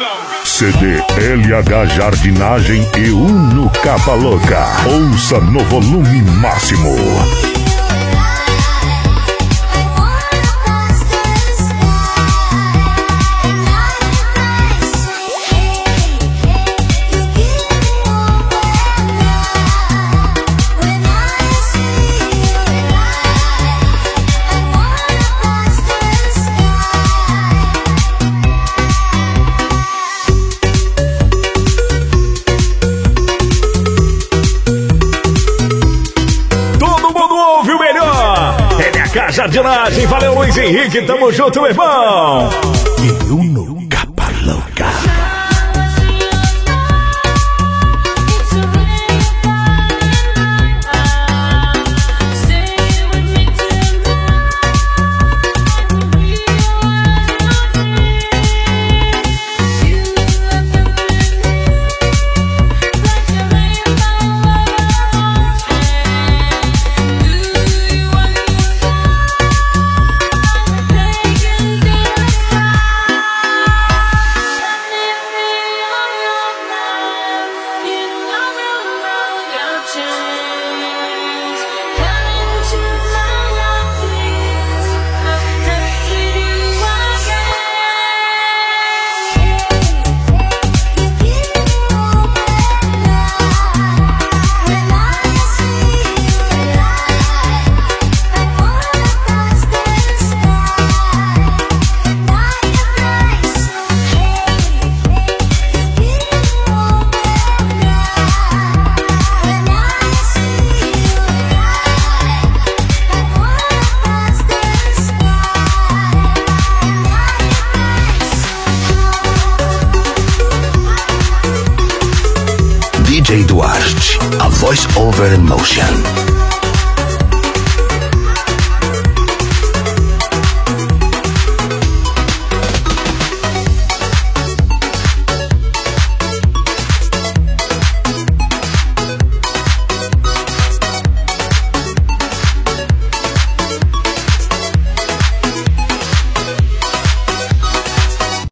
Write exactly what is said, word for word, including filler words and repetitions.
C D L H Jardinagem e Uno Capa Louca. Ouça no volume máximo. Jardinagem, valeu Luiz Henrique, tamo junto, meu irmão. E Uno Capa Louca. D J Duarte, a voice over emotion.